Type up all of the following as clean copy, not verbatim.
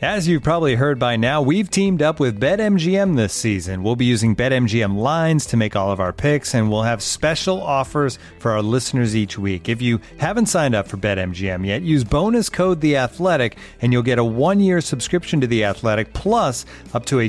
As you've probably heard by now, we've teamed up with BetMGM this season. We'll be using BetMGM lines to make all of our picks, and we'll have special offers for our listeners each week. If you haven't signed up for BetMGM yet, use bonus code The Athletic, and you'll get a 1-year subscription to The Athletic, plus up to a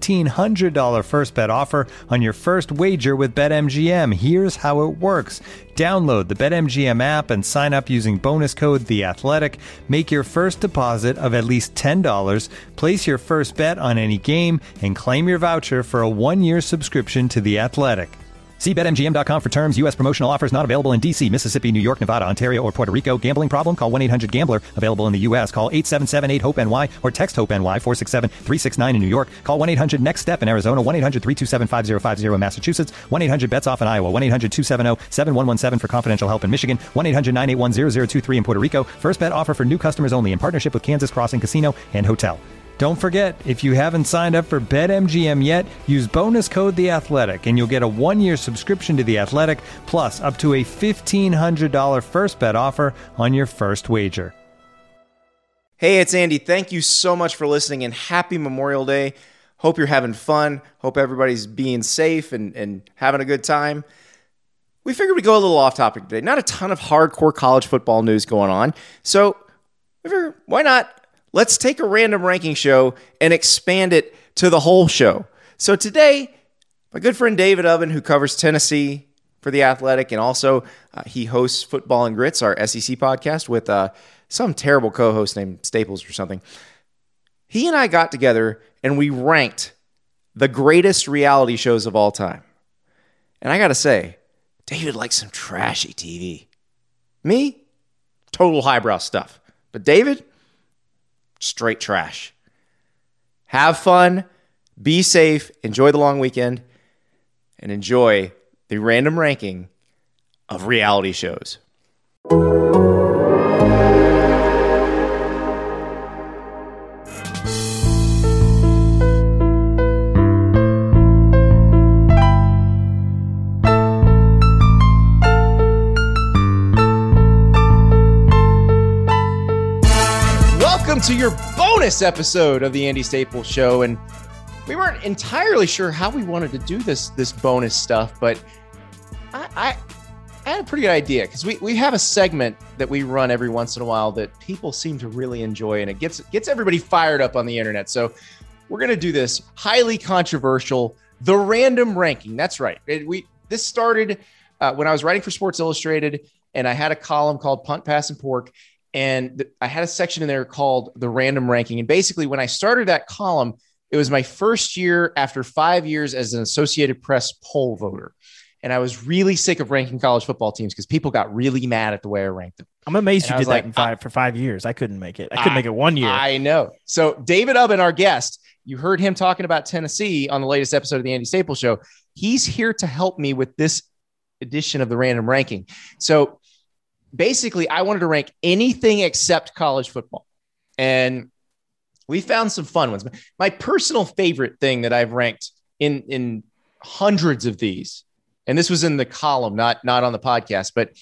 $1,500 first bet offer on your first wager with BetMGM. Here's how it works. Download the BetMGM app and sign up using bonus code The Athletic. Make your first deposit of at least $10. Place your first bet on any game and claim your voucher for a 1-year subscription to The Athletic. See BetMGM.com for terms. U.S. promotional offers not available in D.C., Mississippi, New York, Nevada, Ontario, or Puerto Rico. Gambling problem? Call 1-800-GAMBLER. Available in the U.S. Call 877-8-HOPE-NY or text HOPE-NY 467-369 in New York. Call 1-800-NEXT-STEP in Arizona. 1-800-327-5050 in Massachusetts. 1-800-BETS-OFF in Iowa. 1-800-270-7117 for confidential help in Michigan. 1-800-981-0023 in Puerto Rico. First bet offer for new customers only in partnership with Kansas Crossing Casino and Hotel. Don't forget, if you haven't signed up for BetMGM yet, use bonus code The Athletic, and you'll get a 1-year subscription to The Athletic, plus up to a $1,500 first bet offer on your first wager. Hey, it's Andy. Thank you so much for listening, and happy Memorial Day. Hope you're having fun. Hope everybody's being safe and having a good time. We figured we'd go a little off topic today. Not a ton of hardcore college football news going on, so we figured, why not? Let's take a random ranking show and expand it to the whole show. So today, my good friend David Ubben, who covers Tennessee for The Athletic, and also he hosts Football and Grits, our SEC podcast, with some terrible co-host named Staples or something. He and I got together and we ranked the greatest reality shows of all time. And I got to say, David likes some trashy TV. Me, total highbrow stuff. But David, straight trash. Have fun, be safe, enjoy the long weekend, and enjoy the random ranking of reality shows. To your bonus episode of the Andy Staples Show, and we weren't entirely sure how we wanted to do this bonus stuff, but I had a pretty good idea, because we have a segment that we run every once in a while that people seem to really enjoy, and it gets everybody fired up on the internet. So we're going to do this highly controversial, the random ranking. That's right. This started when I was writing for Sports Illustrated, and I had a column called Punt, Pass, and Pork. And I had a section in there called the random ranking. And basically, when I started that column, it was my first year after 5 years as an Associated Press poll voter. And I was really sick of ranking college football teams because people got really mad at the way I ranked them. I'm amazed you did that for 5 years. I couldn't make it. I couldn't make it 1 year. I know. So David Ubben, our guest, you heard him talking about Tennessee on the latest episode of the Andy Staples Show. He's here to help me with this edition of the random ranking. So basically, I wanted to rank anything except college football. And we found some fun ones. My personal favorite thing that I've ranked in hundreds of these, and this was in the column, not on the podcast, but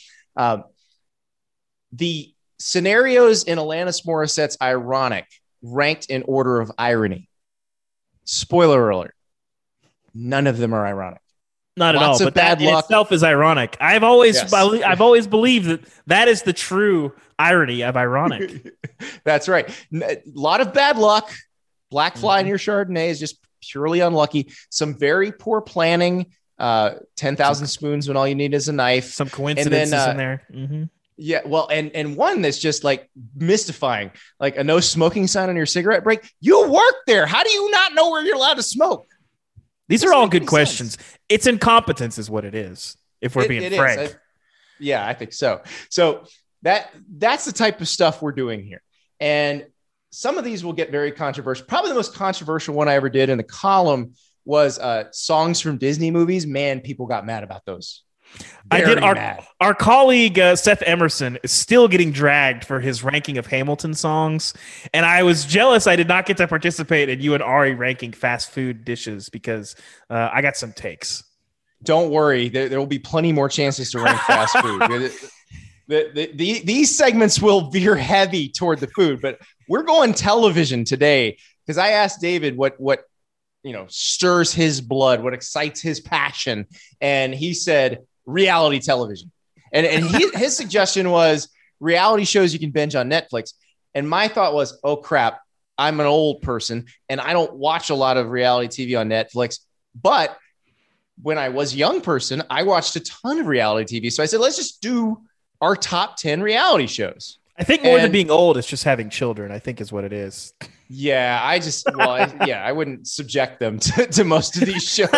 the scenarios in Alanis Morissette's Ironic ranked in order of irony. Spoiler alert. None of them are ironic. Not at all, but that in itself is ironic. I've always believed that is the true irony of ironic. That's right. A lot of bad luck. Black fly in your Chardonnay is just purely unlucky. Some very poor planning. 10,000 spoons when all you need is a knife. Some coincidences in there. Mm-hmm. Yeah, well, and one that's just like mystifying, like a no smoking sign on your cigarette break. You work there. How do you not know where you're allowed to smoke? These are all good questions. It's incompetence is what it is, if we're being frank. Yeah, I think so. So that's the type of stuff we're doing here. And some of these will get very controversial. Probably the most controversial one I ever did in the column was songs from Disney movies. Man, people got mad about those. Our colleague Seth Emerson is still getting dragged for his ranking of Hamilton songs, and I was jealous I did not get to participate in you and Ari ranking fast food dishes because I got some takes. Don't worry, there will be plenty more chances to rank fast food. These segments will veer heavy toward the food, but we're going television today because I asked David what stirs his blood, what excites his passion, and he said reality television. And his suggestion was reality shows you can binge on Netflix. And my thought was, oh crap, I'm an old person and I don't watch a lot of reality TV on Netflix. But when I was a young person, I watched a ton of reality TV. So I said, let's just do our top 10 reality shows. I think more than being old, it's just having children, I think is what it is. Yeah, I wouldn't subject them to most of these shows.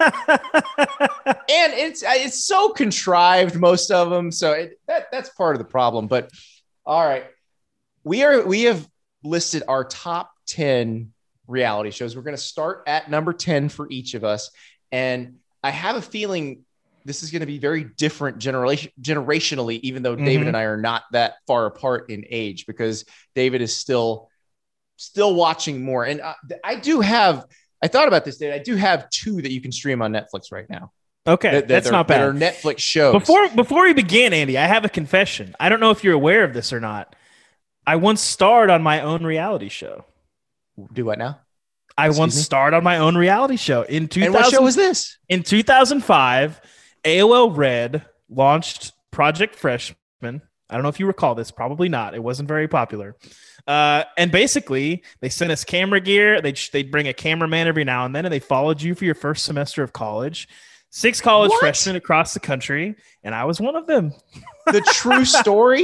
And it's so contrived, most of them. So that's part of the problem. But all right, we have listed our top 10 reality shows. We're going to start at number 10 for each of us. And I have a feeling this is going to be very different generationally, even though David and I are not that far apart in age, because David is still watching more. And I thought about this, David. I do have 2 that you can stream on Netflix right now. Okay, that's not bad. That are Netflix shows. Before we begin, Andy, I have a confession. I don't know if you're aware of this or not. I once starred on my own reality show. Do what now? I once starred on my own reality show in 2000. And what show was this? In 2005, AOL Red launched Project Freshman. I don't know if you recall this. Probably not. It wasn't very popular. And basically, they sent us camera gear. They'd bring a cameraman every now and then, and they followed you for your first semester of college. 6 college freshmen across the country, and I was one of them. The true story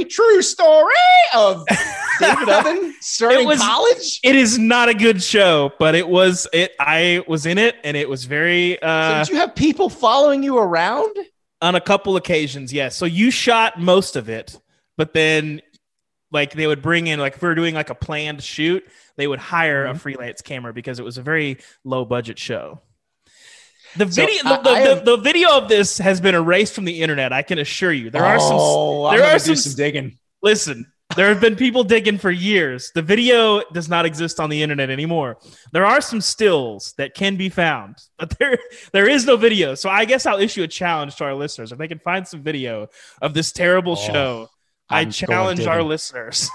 of David Oven starting college. It is not a good show, but I was in it, and it was very. So did you have people following you around? On a couple occasions, yes. So you shot most of it, but then, like, they would bring in, like, if we were doing like a planned shoot, they would hire a freelance camera because it was a very low budget show. The video of this has been erased from the internet. I can assure you. There are some digging. Listen, there have been people digging for years. The video does not exist on the internet anymore. There are some stills that can be found, but there is no video. So I guess I'll issue a challenge to our listeners. If they can find some video of this terrible show, I challenge our listeners.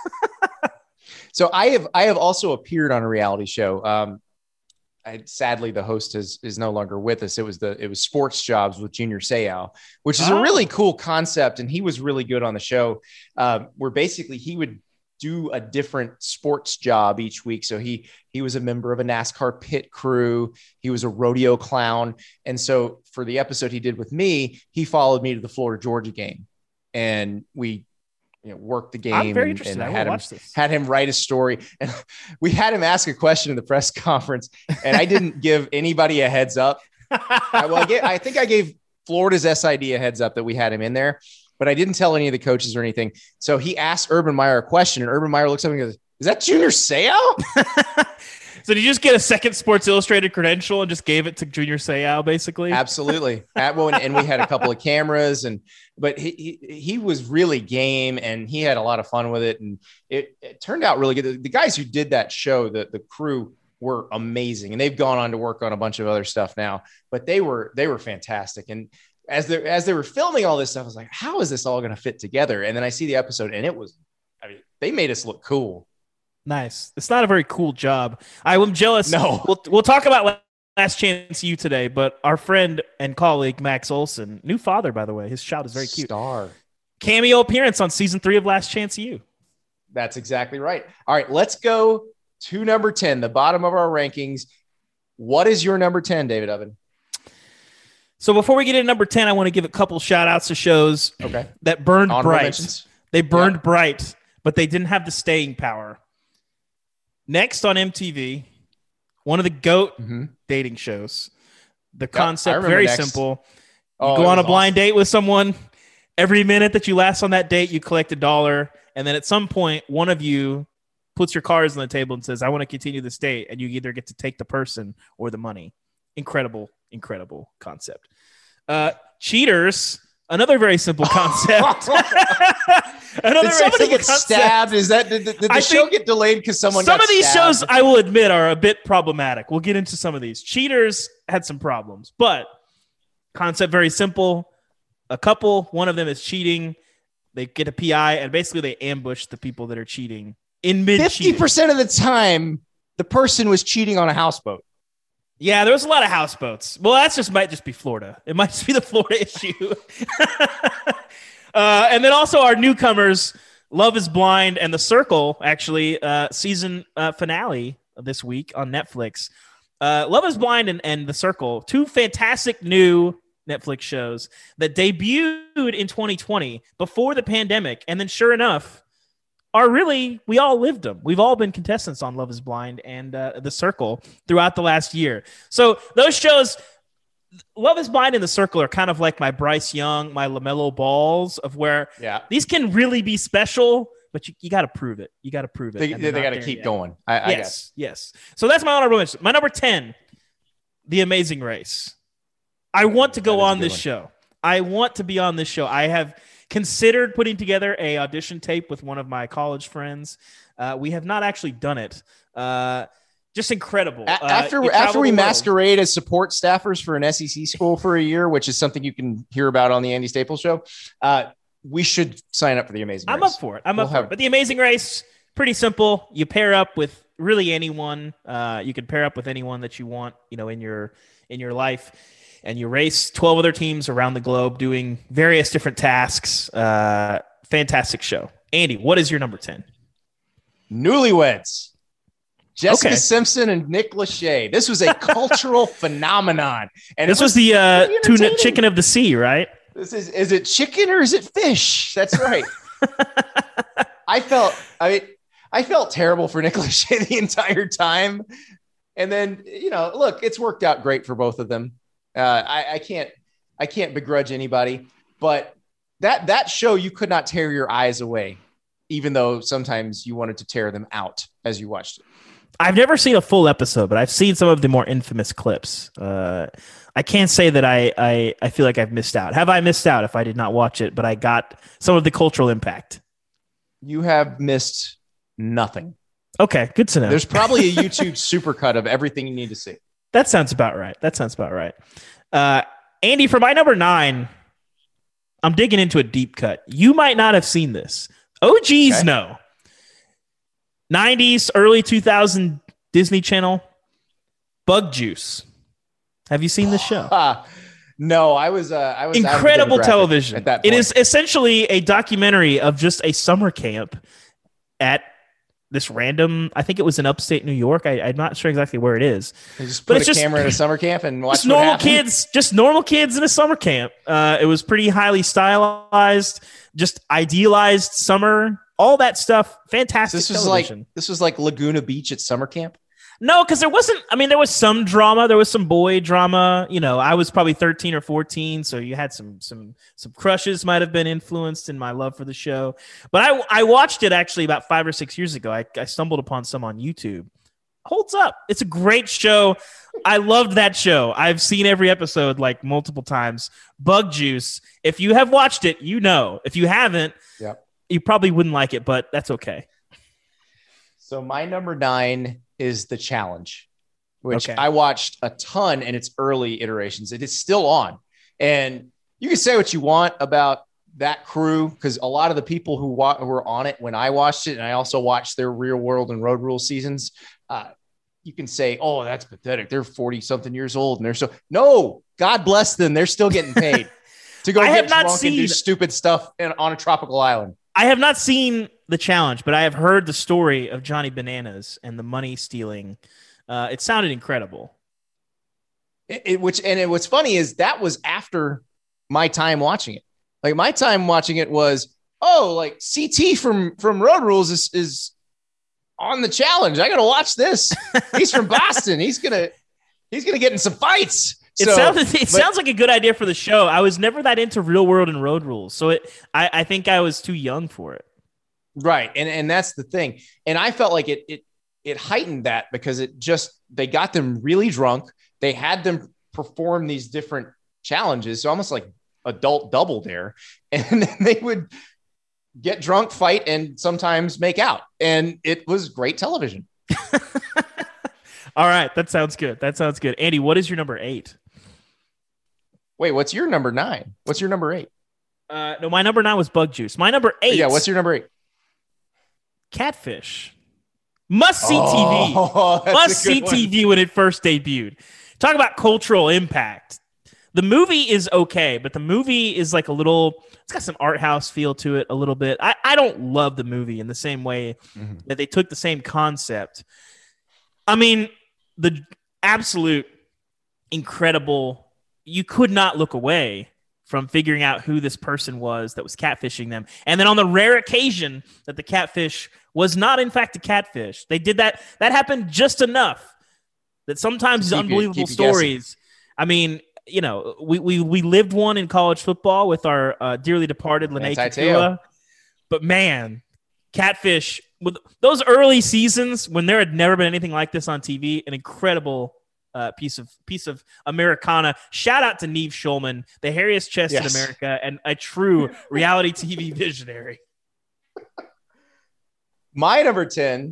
So I have also appeared on a reality show. Sadly, the host is no longer with us. It was Sports Jobs with Junior Seau, which is a really cool concept. And he was really good on the show, where basically he would do a different sports job each week. So he was a member of a NASCAR pit crew. He was a rodeo clown. And so for the episode he did with me, he followed me to the Florida Georgia game, and we worked the game. I'm very interested. And had him write a story, and we had him ask a question in the press conference, and I didn't give anybody a heads up. I think I gave Florida's SID a heads up that we had him in there, but I didn't tell any of the coaches or anything. So he asked Urban Meyer a question, and Urban Meyer looks up and goes, "Is that Junior Seau?" So did you just get a second Sports Illustrated credential and just gave it to Junior Seau, basically? Absolutely. And we had a couple of cameras, but he was really game, and he had a lot of fun with it. And it turned out really good. The guys who did that show, the crew, were amazing, and they've gone on to work on a bunch of other stuff now, but they were fantastic. And as they were filming all this stuff, I was like, how is this all going to fit together? And then I see the episode, and they made us look cool. Nice. It's not a very cool job. I'm jealous. No. We'll talk about Last Chance U today, but our friend and colleague Max Olson, new father, by the way, his child is very cute. Star. Cameo appearance on season 3 of Last Chance U. That's exactly right. All right, let's go to number 10, the bottom of our rankings. What is your number 10, David Oven? So before we get into number 10, I want to give a couple shout outs to shows that burned bright. Mentions. They burned bright, but they didn't have the staying power. Next on MTV, one of the GOAT dating shows. The concept, very simple. You go on a blind date with someone. Every minute that you last on that date, you collect $1. And then at some point, one of you puts your cards on the table and says, I want to continue this date. And you either get to take the person or the money. Incredible, incredible concept. Cheaters, another very simple concept. Did somebody get stabbed? Did the show get delayed because someone got stabbed? Some of these shows, I will admit, are a bit problematic. We'll get into some of these. Cheaters had some problems, but concept very simple. A couple, one of them is cheating. They get a PI, and basically they ambush the people that are cheating in mid. 50% of the time, the person was cheating on a houseboat. Yeah, there was a lot of houseboats. Well, might just be Florida. It might just be the Florida issue. And then also our newcomers, Love is Blind and The Circle, actually, season finale this week on Netflix. Love is Blind and The Circle, two fantastic new Netflix shows that debuted in 2020 before the pandemic. And then sure enough, we all lived them. We've all been contestants on Love is Blind and The Circle throughout the last year. So those shows, Love is Blind and The Circle, are kind of like my Bryce Young, my LaMelo Balls, of where these can really be special, but you got to prove it. You got to prove it. They got to keep going. I guess. Yes. So that's my honorable mention. My number 10, The Amazing Race. I want to go on this show. I want to be on this show. I have considered putting together a audition tape with one of my college friends. We have not actually done it. Just incredible. After we masquerade as support staffers for an SEC school for a year, which is something you can hear about on the Andy Staples Show, we should sign up for The Amazing Race. I'm up for it. But The Amazing Race, pretty simple. You pair up with really anyone. You can pair up with anyone that you want, in your life. And you race 12 other teams around the globe doing various different tasks. Fantastic show. Andy, what is your number 10? Newlyweds. Jessica Simpson and Nick Lachey. This was a cultural phenomenon. And this was the tuna chicken of the sea, right? Is it chicken or is it fish? That's right. I felt terrible for Nick Lachey the entire time. And then, look, it's worked out great for both of them. I can't begrudge anybody, but that show, you could not tear your eyes away, even though sometimes you wanted to tear them out as you watched it. I've never seen a full episode, but I've seen some of the more infamous clips. I can't say that I feel like I've missed out. Have I missed out if I did not watch it, but I got some of the cultural impact? You have missed nothing. Okay, good to know. There's probably a YouTube supercut of everything you need to see. That sounds about right. Andy, for my number 9, I'm digging into a deep cut. You might not have seen this. OGs know. 90s, early 2000 Disney Channel, Bug Juice. Have you seen this show? No, I was incredible television. At that point. It is essentially a documentary of just a summer camp at this random, I think it was in upstate New York. I'm not sure exactly where it is. They just put a camera in a summer camp and watch normal kids in a summer camp. It was pretty highly stylized, just idealized summer, all that stuff. Fantastic. This was like Laguna Beach at summer camp. No, because there was some drama. There was some boy drama. I was probably 13 or 14, so you had some crushes might have been influenced in my love for the show. But I watched it actually about 5 or 6 years ago. I stumbled upon some on YouTube. Holds up. It's a great show. I loved that show. I've seen every episode like multiple times. Bug Juice. If you have watched it, you know. If you haven't, you probably wouldn't like it, but that's okay. So my number 9 is The Challenge, which I watched a ton in its early iterations. It is still on. And you can say what you want about that crew, because a lot of the people who were on it when I watched it, and I also watched their Real World and Road Rules seasons, you can say, oh, that's pathetic. They're 40-something years old. And no, God bless them. They're still getting paid to go get drunk and do stupid stuff on a tropical island. I have not seen The Challenge, but I have heard the story of Johnny Bananas and the money stealing. It sounded incredible. What's funny is that was after my time watching it. Like my time watching it was, like CT from Road Rules is on The Challenge. I got to watch this. He's from Boston. He's gonna get in some fights. It sounds like a good idea for the show. I was never that into Real World and Road Rules, so I think I was too young for it. Right, and that's the thing. And I felt like it heightened that because they got them really drunk. They had them perform these different challenges, so almost like adult Double Dare, and then they would get drunk, fight, and sometimes make out. And it was great television. All right, that sounds good. Andy, what is your number 8? Wait, what's your number 9? What's your number 8? No, my number 9 was Bug Juice. My number 8. Yeah, what's your number 8? Catfish. Must see TV. Must see TV when it first debuted. Talk about cultural impact. The movie is okay, but the movie is like it's got some art house feel to it a little bit. I don't love the movie in the same way that they took the same concept. I mean, the absolute incredible, you could not look away from figuring out who this person was that was catfishing them. And then on the rare occasion that the catfish was not in fact a catfish, they did that. That happened just enough that sometimes these unbelievable stories, I mean, you know, we lived one in college football with our dearly departed Lene Kakua. But man, catfish, with those early seasons when there had never been anything like this on TV, an incredible piece of Americana. Shout out to Neve Schulman, the hairiest chest in America, and a true reality TV visionary. My number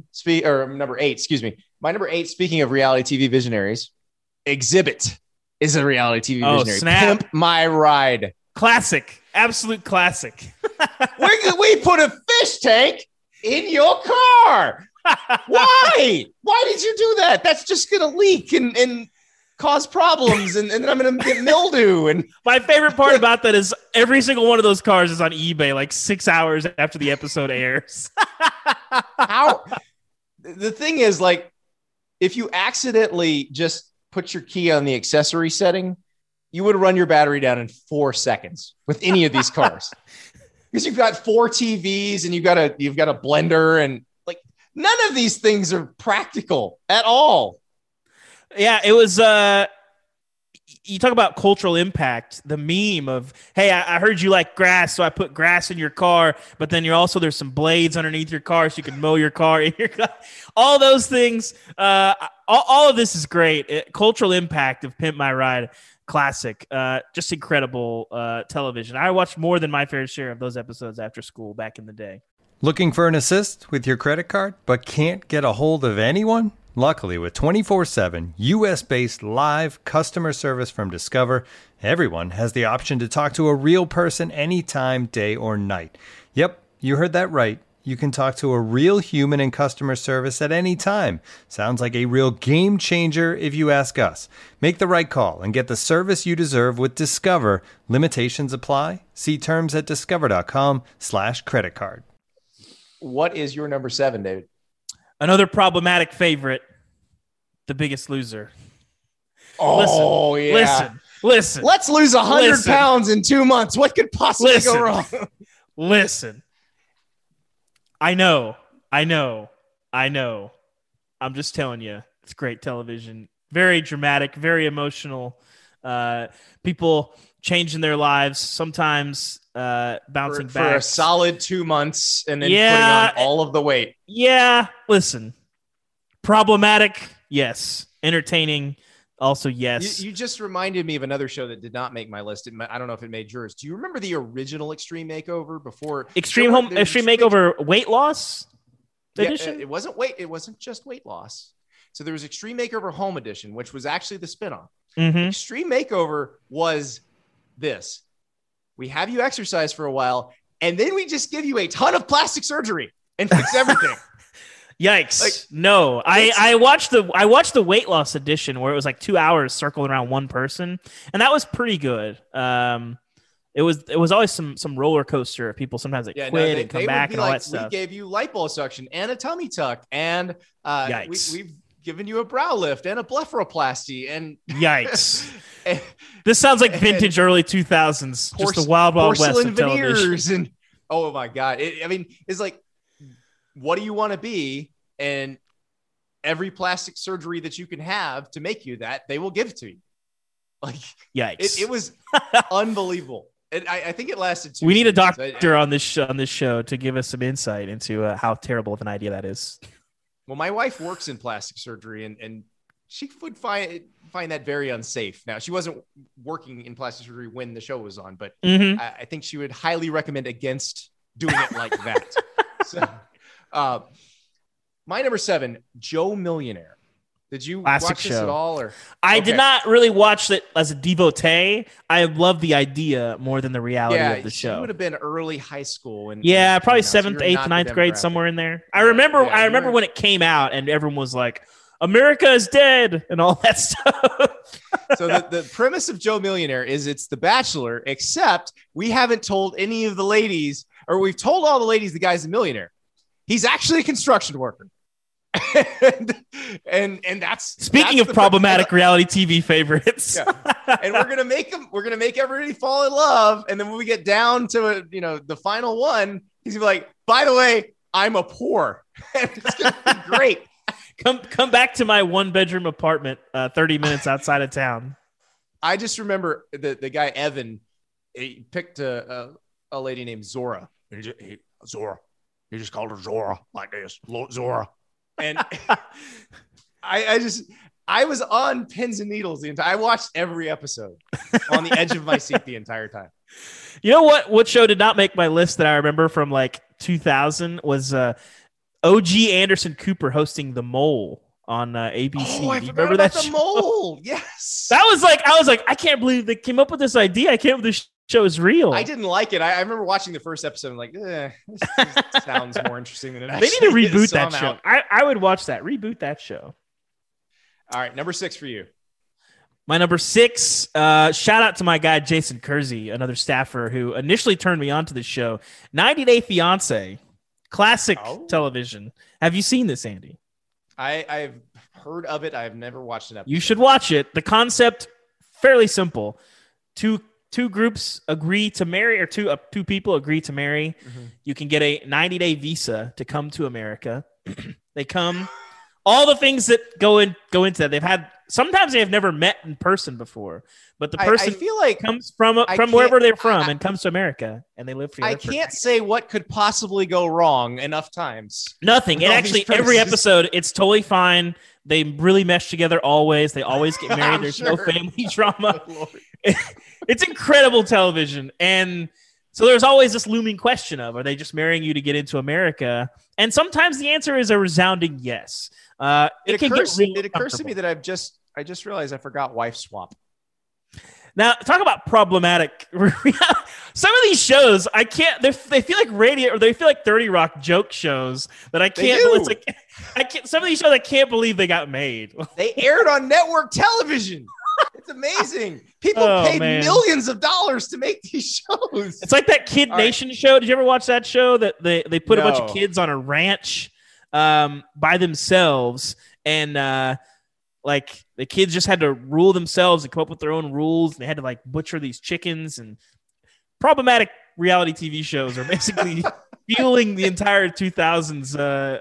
8, excuse me. My number 8, speaking of reality TV visionaries, Exhibit is a reality TV visionary. Snap. Pimp My Ride. Classic. Absolute classic. we put a fish tank in your car. Why? Why did you do that? That's just going to leak and cause problems, and then I'm going to get mildew. And my favorite part about that is every single one of those cars is on eBay like 6 hours after the episode airs. How? The thing is, like, if you accidentally just put your key on the accessory setting, you would run your battery down in 4 seconds with any of these cars. Because you've got 4 TVs and you've got a blender, and like none of these things are practical at all. Yeah, it was you talk about cultural impact, the meme of, hey, I heard you like grass, so I put grass in your car, but then there's some blades underneath your car so you can mow your car. All those things, all of this is great. Cultural impact of Pimp My Ride, classic, just incredible television. I watched more than my fair share of those episodes after school back in the day. Looking for an assist with your credit card, but can't get a hold of anyone? Luckily, with 24/7 U.S.-based live customer service from Discover, everyone has the option to talk to a real person anytime, day or night. Yep, you heard that right. You can talk to a real human in customer service at any time. Sounds like a real game changer if you ask us. Make the right call and get the service you deserve with Discover. Limitations apply. See terms at discover.com/creditcard. What is your number 7, David? Another problematic favorite, The Biggest Loser. Oh, listen, Listen. Let's lose 100 pounds in 2 months. What could possibly go wrong? Listen. I know. I'm just telling you, it's great television. Very dramatic, very emotional. People changing their lives, sometimes bouncing back. For a solid 2 months and then putting on all of the weight. Yeah, listen. Problematic, yes. Entertaining, also yes. You just reminded me of another show that did not make my list. I don't know if it made yours. Do you remember the original Extreme Makeover before Extreme Makeover Weight Loss edition? It wasn't just weight loss. So there was Extreme Makeover Home Edition, which was actually the spinoff. Mm-hmm. Extreme Makeover was this. We have you exercise for a while, and then we just give you a ton of plastic surgery and fix everything. Yikes. No, I watched the weight loss edition where it was like 2 hours circling around one person, and that was pretty good. It was always some roller coaster. People sometimes quit and come back and all that stuff. We gave you liposuction and a tummy tuck, and we've given you a brow lift and a blepharoplasty. And yikes! This sounds like vintage early 2000s. Just the wild west of television. And oh my god! It's like, what do you want to be? And every plastic surgery that you can have to make you that, they will give it to you. Like, yikes! It was unbelievable. And I think it lasted 2 We need a seasons. doctor on this show to give us some insight into how terrible of an idea that is. Well, my wife works in plastic surgery, and she would find that very unsafe. Now, she wasn't working in plastic surgery when the show was on, but I think she would highly recommend against doing it like that. So, my number 7, Joe Millionaire. Did you Classic watch this show. at all? Or I did not really watch it as a devotee. I love the idea more than the reality of the show. You would have been early high school. Probably 7th, 8th, 9th grade, somewhere in there. I remember when it came out and everyone was like, America is dead and all that stuff. So the premise of Joe Millionaire is it's The Bachelor, except we haven't told any of the ladies, or we've told all the ladies the guy's a millionaire. He's actually a construction worker. and that's speaking of problematic reality TV favorites. And we're gonna make everybody fall in love, and then when we get down to the final one, he's gonna be like, by the way, I'm a poor. And it's gonna be great. Come back to my 1-bedroom apartment 30 minutes outside of town. I just remember the guy Evan, he picked a lady named Zora. Zora. He just called her Zora like this. Zora. And I was on pins and needles I watched every episode on the edge of my seat the entire time. You know what show did not make my list that I remember from like 2000 was OG Anderson Cooper hosting The Mole on ABC. Oh, I remember that The Mole. Yes. I was like, I can't believe they came up with this idea. I can't believe this show is real. I didn't like it. I remember watching the first episode and like, this sounds more interesting than it actually They need to reboot is, that show. I would watch that. Reboot that show. All right, number 6 for you. My number 6, shout out to my guy, Jason Kersey, another staffer who initially turned me on to the show. 90 Day Fiancé, classic television. Have you seen this, Andy? I've heard of it. I've never watched an episode. You should watch it. The concept, fairly simple. Two groups agree to marry, or two people agree to marry. Mm-hmm. You can get a 90-day visa to come to America. They come, all the things that go into that. Sometimes they have never met in person before, but the person I feel like comes from wherever they're from and comes to America, and they live together. I can't say what could possibly go wrong enough times. Nothing. And actually, every episode, it's totally fine. They really mesh together always. They always get married. There's no family drama. It's incredible television. And so there's always this looming question of, are they just marrying you to get into America? And sometimes the answer is a resounding yes. It occurs to me that I just realized I forgot Wife Swap. Now, talk about problematic. Some of these shows, I can't. They feel like radio, or they feel like 30 Rock joke shows that I can't. I can't. Some of these shows, I can't believe they got made. They aired on network television. It's amazing. People paid millions of dollars to make these shows. It's like that Kid Nation show. Did you ever watch that show? That they put a bunch of kids on a ranch by themselves, and like the kids just had to rule themselves and come up with their own rules. And they had to like butcher these chickens. And problematic reality TV shows are basically fueling the entire 2000s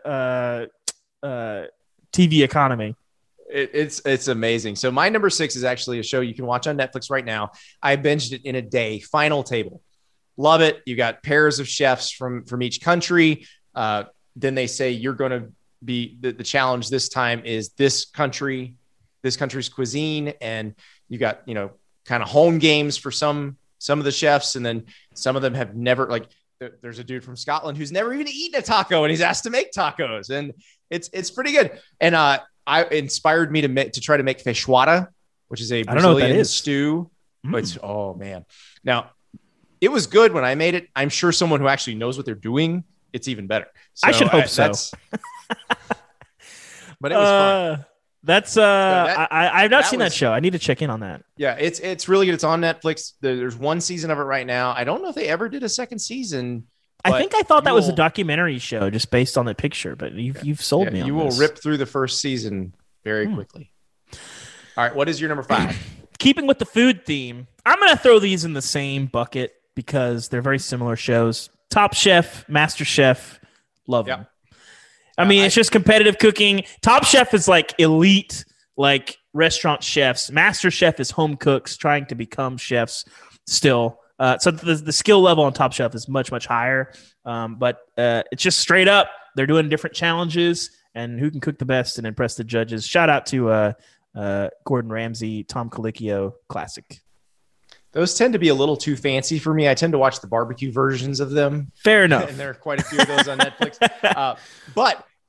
TV economy. It's amazing. So my number 6 is actually a show you can watch on Netflix right now. I binged it in a day. Final Table. Love it. You got pairs of chefs from each country. Then they say you're going to be the challenge this time is this country's cuisine. And you got, kind of home games for some of the chefs. And then some of them have never, like, there's a dude from Scotland who's never even eaten a taco and he's asked to make tacos. And it's pretty good. And inspired me to try to make feijoada, which is a Brazilian stew. But oh man. Now it was good when I made it. I'm sure someone who actually knows what they're doing, it's even better. So I should hope so. But it was fun. I've not seen that show. I need to check in on that. Yeah, it's really good. It's on Netflix. There's one season of it right now. I don't know if they ever did a second season. I thought that was a documentary show just based on the picture, but you've sold me on this. You will rip through the first season very quickly. All right, what is your number 5? Keeping with the food theme, I'm going to throw these in the same bucket because they're very similar shows. Top Chef, Master Chef, love them. I mean, it's just competitive cooking. Top Chef is like elite, like restaurant chefs. Master Chef is home cooks trying to become chefs still. So the skill level on Top Chef is much, much higher. But it's just straight up. They're doing different challenges and who can cook the best and impress the judges. Shout out to Gordon Ramsay, Tom Colicchio, classic. Those tend to be a little too fancy for me. I tend to watch the barbecue versions of them. Fair enough. And there are quite a few of those on Netflix. But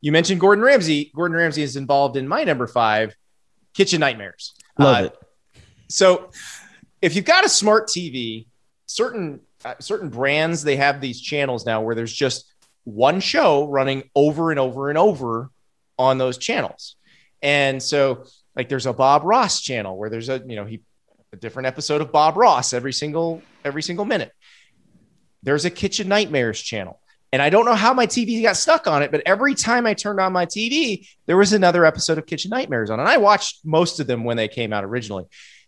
You mentioned Gordon Ramsay. Gordon Ramsay is involved in my number 5, Kitchen Nightmares. Love it. So if you've got a smart TV, certain brands, they have these channels now where there's just one show running over and over and over on those channels. And so like there's a Bob Ross channel where there's a different episode of Bob Ross every single minute. There's a Kitchen Nightmares channel. And I don't know how my TV got stuck on it, but every time I turned on my TV, there was another episode of Kitchen Nightmares on. And I watched most of them when they came out originally.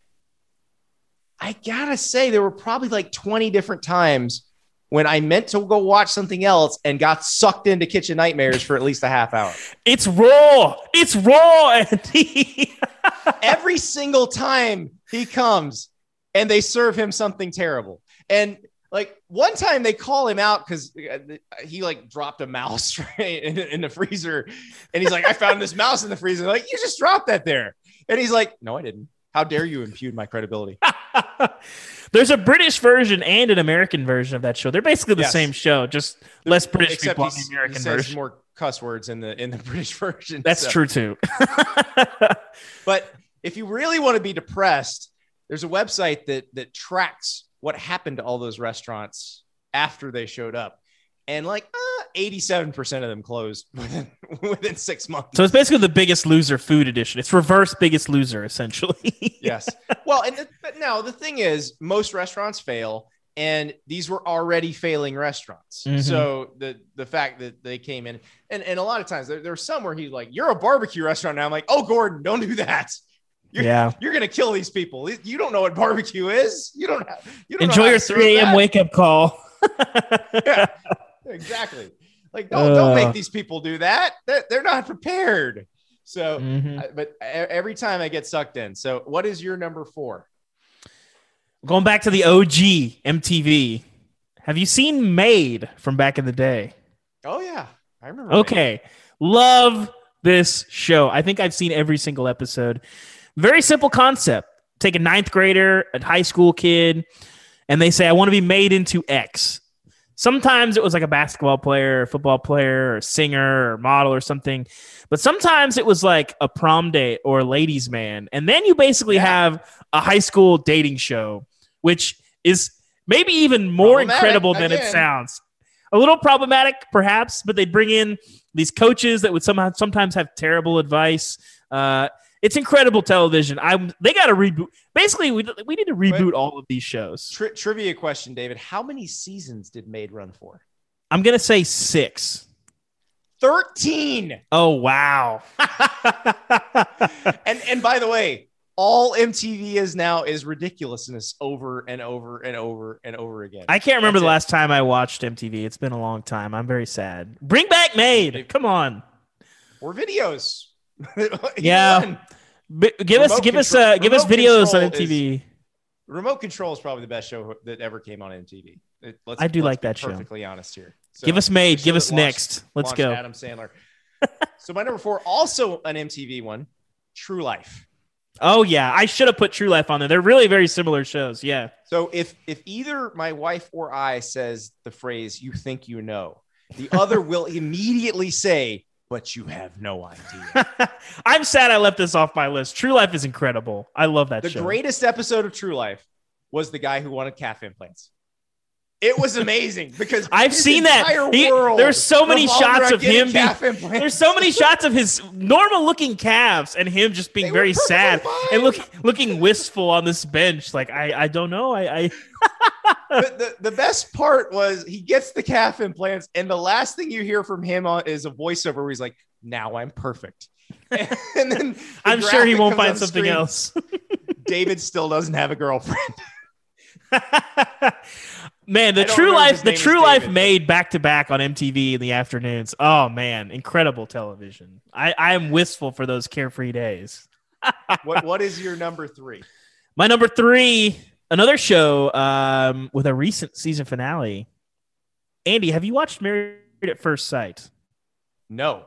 I gotta say, there were probably like 20 different times when I meant to go watch something else and got sucked into Kitchen Nightmares for at least a half hour. It's raw. It's raw, Andy. Every single time he comes and they serve him something terrible. And like one time they call him out because he like dropped a mouse in the freezer. And he's like, I found this mouse in the freezer. Like, you just dropped that there. And he's like, no, I didn't. How dare you impugn my credibility? There's a British version and an American version of that show. They're basically the same show, just less British people on the American version. More cuss words in the British version. That's true too. But if you really want to be depressed, there's a website that tracks what happened to all those restaurants after they showed up. And like 87% of them closed within 6 months. So it's basically the Biggest Loser food edition. It's reverse Biggest Loser, essentially. Yes. Well, but now the thing is, most restaurants fail, and these were already failing restaurants. Mm-hmm. So the fact that they came in, and a lot of times there were some where he's like, "You're a barbecue restaurant now." I'm like, "Oh, Gordon, don't do that. You're gonna kill these people. You don't know what barbecue is. You don't enjoy your 3 a.m. wake up call." Yeah. Exactly. Like, don't make these people do that. They're not prepared. So, but every time I get sucked in. So what is your number 4? Going back to the OG MTV. Have you seen Made from back in the day? Oh yeah. I remember. Okay. Made. Love this show. I think I've seen every single episode. Very simple concept. Take a 9th grader, a high school kid, and they say, I want to be made into X. Sometimes it was like a basketball player, a football player, or a singer, or model, or something. But sometimes it was like a prom date or a ladies' man. And then you basically have a high school dating show, which is maybe even more incredible than it sounds. A little problematic, perhaps, but they bring in these coaches that would sometimes have terrible advice. It's incredible television. They got to reboot. Basically, we need to reboot all of these shows. Trivia question, David. How many seasons did Made run for? I'm going to say 6. 13. Oh, wow. And by the way, all MTV is now is ridiculousness over and over and over and over again. I can't remember the last time I watched MTV. It's been a long time. I'm very sad. Bring back Made. Come on. Or videos. Yeah. Give us videos on MTV. Remote Control is probably the best show that ever came on MTV. I do like that show. Perfectly honest here. So, give us Made. Give us Next. Let's go. Adam Sandler. So my number 4, also an MTV one, True Life. Oh yeah, I should have put True Life on there. They're really very similar shows. Yeah. So if either my wife or I says the phrase "you think you know," the other will immediately say, but you have no idea. I'm sad I left this off my list. True Life is incredible. I love that show. The greatest episode of True Life was the guy who wanted calf implants. It was amazing because I've seen that. There's so many shots of him. There's so many shots of his normal looking calves and him just being very sad and looking wistful on this bench. Like, I don't know. The best part was he gets the calf implants, and the last thing you hear from him is a voiceover where he's like, "Now I'm perfect." And then I'm sure he won't find something else. David still doesn't have a girlfriend. Man, the True Life Made back to back on MTV in the afternoons. Oh man, incredible television. I am wistful for those carefree days. What is your number 3? My number 3, another show with a recent season finale. Andy, have you watched Married at First Sight? No.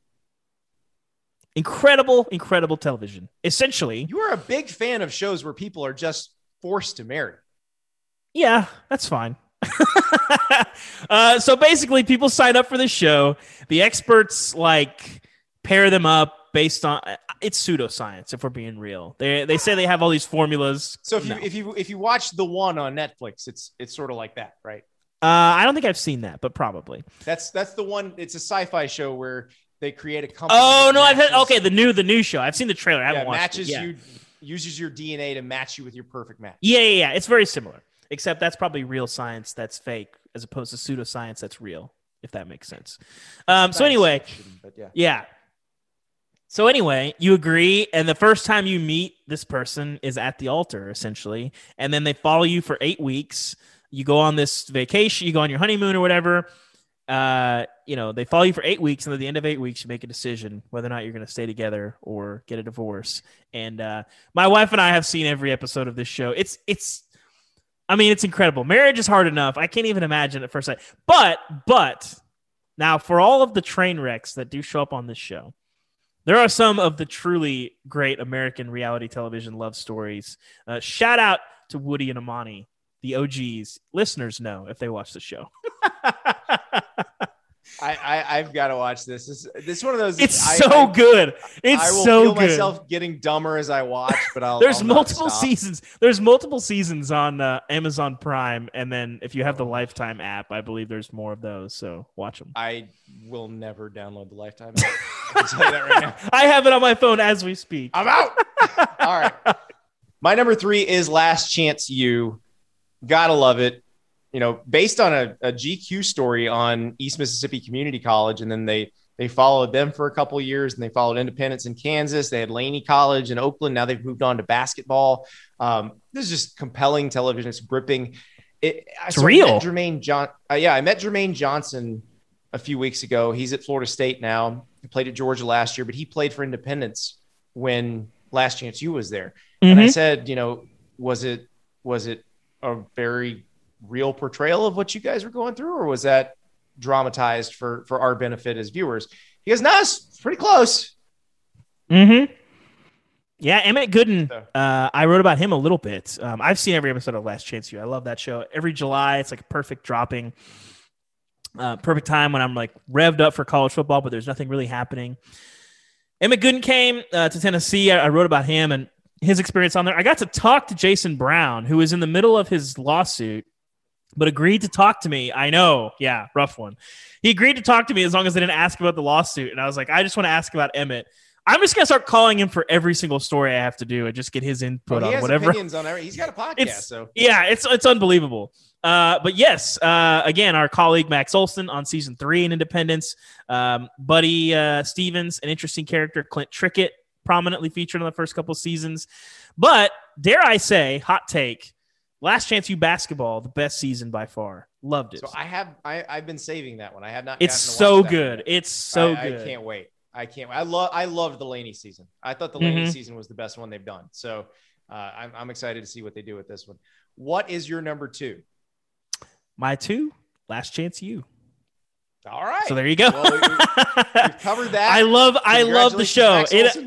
Incredible television. Essentially, you are a big fan of shows where people are just forced to marry. Yeah, that's fine. So basically, people sign up for the show. The experts like pair them up based on it's pseudoscience. If we're being real, they say they have all these formulas. So if you watch The One on Netflix, it's sort of like that, right? I don't think I've seen that, but probably. That's the one. It's a sci-fi show where they create a company. Oh no, I've had the new show. I've seen the trailer. I haven't watched it. Yeah. Uses your DNA to match you with your perfect match. Yeah. It's very similar, except that's probably real science that's fake, as opposed to pseudoscience that's real. If that makes sense. So anyway, yeah. So anyway, you agree, and the first time you meet this person is at the altar, essentially, and then they follow you for 8 weeks. You go on this vacation, you go on your honeymoon or whatever. They follow you for 8 weeks, and at the end of 8 weeks, you make a decision whether or not you're going to stay together or get a divorce. And my wife and I have seen every episode of this show. It's incredible. Marriage is hard enough. I can't even imagine at first sight. But now, for all of the train wrecks that do show up on this show, there are some of the truly great American reality television love stories. Shout out to Woody and Amani. The OGs. Listeners know if they watch the show. I've got to watch this. This is one of those. It's so good. I will feel myself getting dumber as I watch, but There's multiple seasons. There's multiple seasons on Amazon Prime, and then if you have the Lifetime app, I believe there's more of those. So watch them. I will never download the Lifetime app. I can tell you that right now. I have it on my phone as we speak. I'm out. All right. My number 3 is Last Chance U. Gotta love it. Based on a GQ story on East Mississippi Community College, and then they followed them for a couple of years, and they followed Independence in Kansas. They had Laney College in Oakland. Now they've moved on to basketball. This is just compelling television. It's gripping. It's real. I met Jermaine Johnson a few weeks ago. He's at Florida State now. He played at Georgia last year, but he played for Independence when Last Chance U was there. Mm-hmm. And I said, was it a very real portrayal of what you guys were going through, or was that dramatized for our benefit as viewers? He goes, no, it's pretty close. Mm-hmm. Yeah, Emmett Gooden. I wrote about him a little bit. I've seen every episode of Last Chance U. I love that show. Every July, it's like a perfect dropping. Perfect time when I'm like revved up for college football, but there's nothing really happening. Emmett Gooden came to Tennessee. I wrote about him and his experience on there. I got to talk to Jason Brown, who was in the middle of his lawsuit, but agreed to talk to me. I know. Yeah, rough one. He agreed to talk to me as long as I didn't ask about the lawsuit. And I was like, I just want to ask about Emmett. I'm just going to start calling him for every single story I have to do and just get his input on whatever. Opinions on everything. He's got a podcast. Yeah, it's unbelievable. But yes, again, our colleague Max Olson on season 3 in Independence. Buddy Stevens, an interesting character. Clint Trickett, prominently featured in the first couple seasons. But dare I say, hot take, Last Chance U basketball, the best season by far. Loved it. So I've been saving that one. I have not. It's so good. It's so good. I can't wait. I loved the Laney season. I thought the Laney season was the best one they've done. So I'm excited to see what they do with this one. What is your number 2? My 2, Last Chance U. All right. So there you go. Well, we've covered that. I love the show.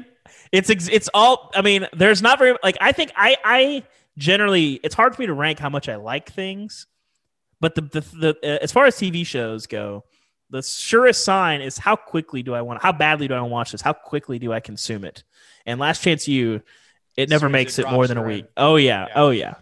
It's all. I mean, there's not very like. I think I generally, it's hard for me to rank how much I like things, but the as far as TV shows go, the surest sign is how badly do I want to watch this? How quickly do I consume it? And Last Chance U, it never makes it more than a week. Oh yeah.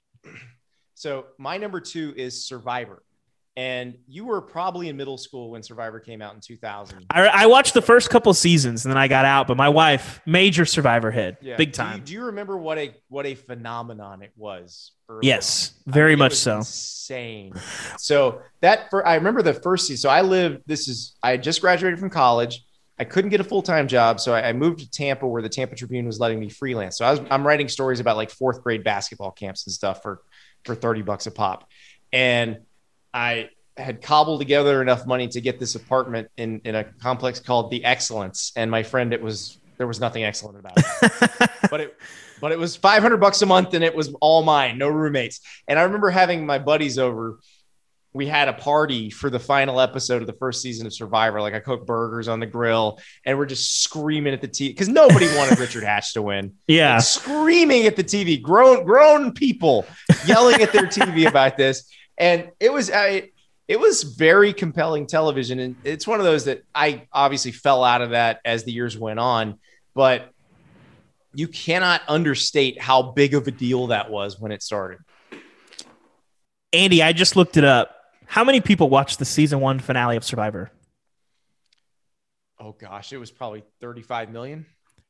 So my number 2 is Survivor. And you were probably in middle school when Survivor came out in 2000. I watched the first couple seasons and then I got out, but my wife, major Survivor head, big time. Do you remember what a phenomenon it was? Yes, very much so. Insane. So I remember the first season. So I had just graduated from college. I couldn't get a full-time job. So I moved to Tampa, where the Tampa Tribune was letting me freelance. So I'm writing stories about like 4th grade basketball camps and stuff for $30 a pop. And I had cobbled together enough money to get this apartment in a complex called The Excellence. And my friend, there was nothing excellent about it, but it was $500 a month and it was all mine, no roommates. And I remember having my buddies over. We had a party for the final episode of the first season of Survivor. Like I cooked burgers on the grill and we're just screaming at the TV because nobody wanted Richard Hatch to win. Yeah. Like, screaming at the TV, grown people yelling at their TV about this. And it was very compelling television. And it's one of those that I obviously fell out of that as the years went on, but you cannot understate how big of a deal that was when it started. Andy, I just looked it up. How many people watched the season 1 finale of Survivor? Oh gosh, it was probably 35 million.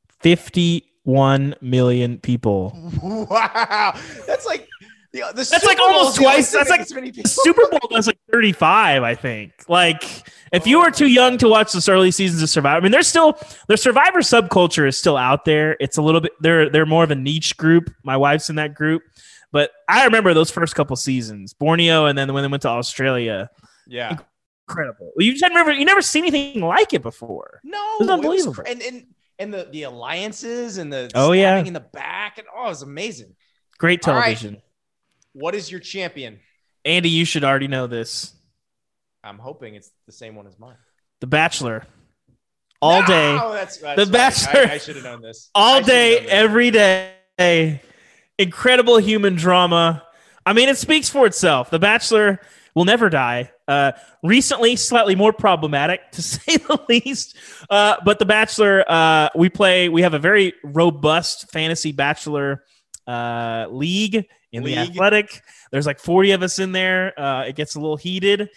51 million people. Wow. That's like that's like almost twice. That's like Super Bowl does like 35, I think. Like if you were too young to watch this early seasons of Survivor, I mean, their Survivor subculture is still out there. It's a little bit, they're more of a niche group. My wife's in that group, but I remember those first couple seasons, Borneo, and then when they went to Australia. Yeah. Incredible. You never seen anything like it before. No, it was unbelievable. And the alliances and the stabbing in the back, and it was amazing. Great television. Right. What is your champion? Andy, you should already know this. I'm hoping it's the same one as mine. The Bachelor. All day. That's The Bachelor. I should have known this. All day, every day. Incredible human drama. I mean, it speaks for itself. The Bachelor will never die. Recently, slightly more problematic, to say the least. But The Bachelor, we have a very robust fantasy Bachelor league in the Athletic. There's like 40 of us in there. It gets a little heated.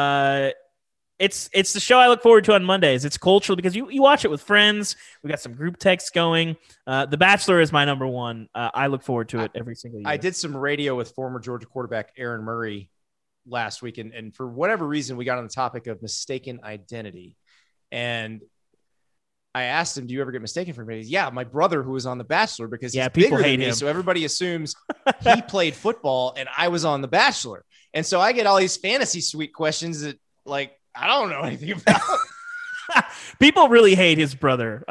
It's the show I look forward to on Mondays. It's cultural because you watch it with friends. We got some group texts going. The Bachelor is my number one. I look forward to it every single year. I did some radio with former Georgia quarterback Aaron Murray last week, and for whatever reason, we got on the topic of mistaken identity. And I asked him, do you ever get mistaken for anybody? Yeah, my brother who was on The Bachelor, because he's people bigger hate than me, him. so everybody assumes he played football and I was on The Bachelor. And so I get all these fantasy suite questions that, like, I don't know anything about. People really hate his brother.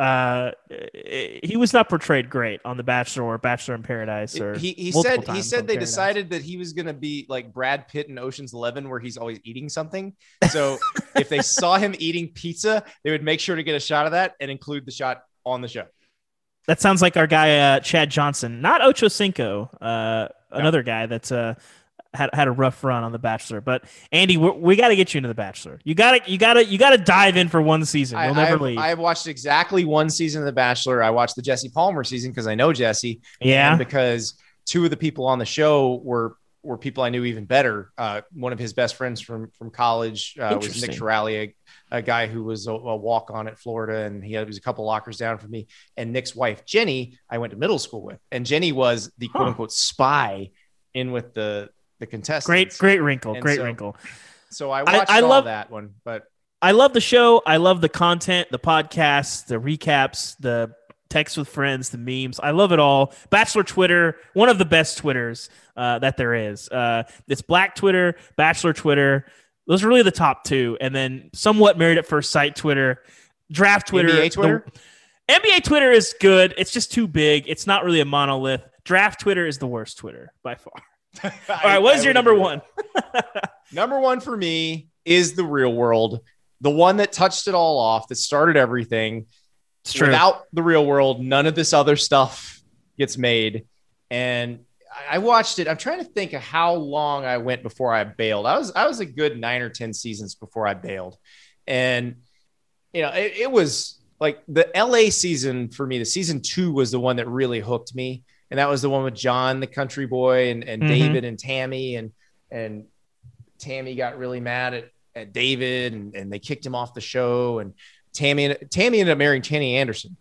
He was not portrayed great on The Bachelor or Bachelor in Paradise. Or he said they decided that he was going to be like Brad Pitt in Ocean's 11, where he's always eating something. So if they saw him eating pizza, they would make sure to get a shot of that and include the shot on the show. That sounds like our guy Chad Johnson, not Ocho Cinco, another guy that's had a rough run on The Bachelor. But Andy, we got to get you into The Bachelor. You got to dive in for one season. You'll never leave. I've watched exactly one season of The Bachelor. I watched the Jesse Palmer season because I know Jesse. Yeah. And because two of the people on the show were people I knew even better. One of his best friends from college was Nick Chirali, a guy who was a walk-on at Florida, and he was a couple lockers down from me. And Nick's wife, Jenny, I went to middle school with. And Jenny was the quote-unquote spy in with the contestants. Great wrinkle. So I watched all that one, but I love the show. I love the content, the podcasts, the recaps, the texts with friends, the memes. I love it all. Bachelor Twitter, one of the best Twitters that there is. It's Black Twitter, Bachelor Twitter. Those are really the top two. And then somewhat Married at First Sight Twitter, Draft Twitter. NBA Twitter? NBA Twitter is good. It's just too big. It's not really a monolith. Draft Twitter is the worst Twitter by far. All right, what's your number one? Number one for me is The Real World, the one that touched it all off, that started everything. It's true. Without The Real World, none of this other stuff gets made. And I watched it. I'm trying to think of how long I went before I bailed. I was a good 9 or 10 seasons before I bailed. And, it was like the LA season for me. The season 2 was the one that really hooked me. And that was the one with John, the country boy, and David and Tammy. And Tammy got really mad at David, and they kicked him off the show. And Tammy ended up marrying Tanny Anderson.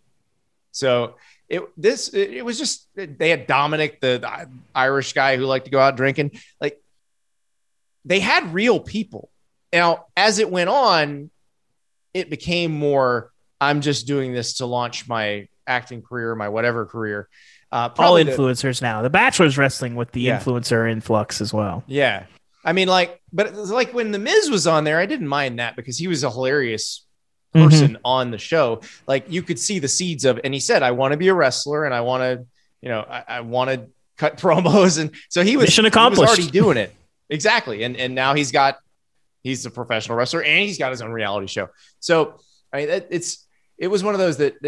So it was just, they had Dominic, the Irish guy who liked to go out drinking. Like, they had real people. Now, as it went on, it became more, I'm just doing this to launch my acting career, my whatever career. All influencers now. The Bachelor's wrestling with the influencer influx as well. Yeah. I mean, but it was like when The Miz was on there, I didn't mind that because he was a hilarious person on the show. Like, you could see the seeds of, and he said, I want to be a wrestler and I want to, I want to cut promos. And so he was, mission accomplished. He was already doing it. Exactly. And now he's a professional wrestler and he's got his own reality show. So I mean, it was one of those that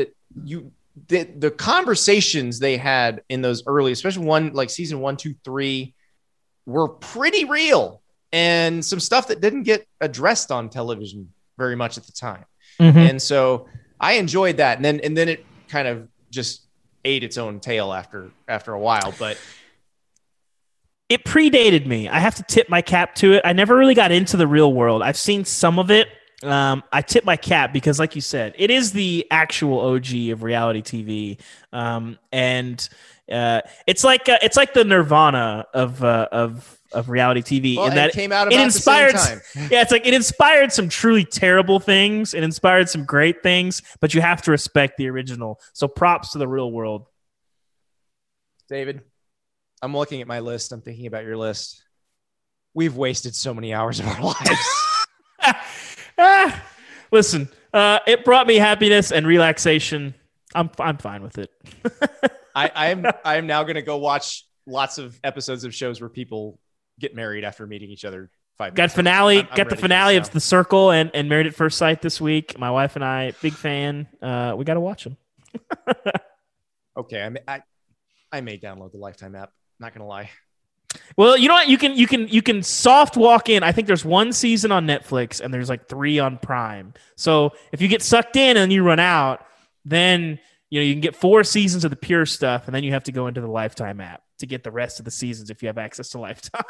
the conversations they had in those early, especially season 1, 2, 3 were pretty real. and some stuff that didn't get addressed on television very much at the time. Mm-hmm. And so I enjoyed that. And then it kind of just ate its own tail after a while, but it predated me. I have to tip my cap to it. I never really got into the Real World. I've seen some of it. I tip my cap because, like you said, it is the actual OG of reality TV. And it's like the Nirvana of reality TV. Well, in that it came out about inspired, the same time. Yeah, it's like it inspired some truly terrible things. It inspired some great things, but you have to respect the original. So props to the Real World. David, I'm looking at my list. I'm thinking about your list. We've wasted so many hours of our lives. Listen, it brought me happiness and relaxation. I'm fine with it. I'm now going to go watch lots of episodes of shows where people get married after meeting each other 5 minutes. Got the finale of The Circle and Married at First Sight this week. My wife and I, big fan. We got to watch them. Okay, I may download the Lifetime app. Not gonna lie. Well, you know what? You can soft walk in. I think there's 1 season on Netflix and there's like 3 on Prime. So if you get sucked in and you run out, then you can get 4 seasons of the pure stuff, and then you have to go into the Lifetime app to get the rest of the seasons if you have access to Lifetime.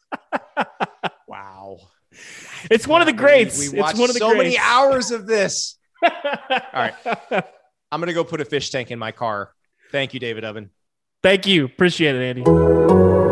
Wow, it's one of the greats. We watched many hours of this. All right, I'm gonna go put a fish tank in my car. Thank you, David Oven. Thank you. Appreciate it, Andy.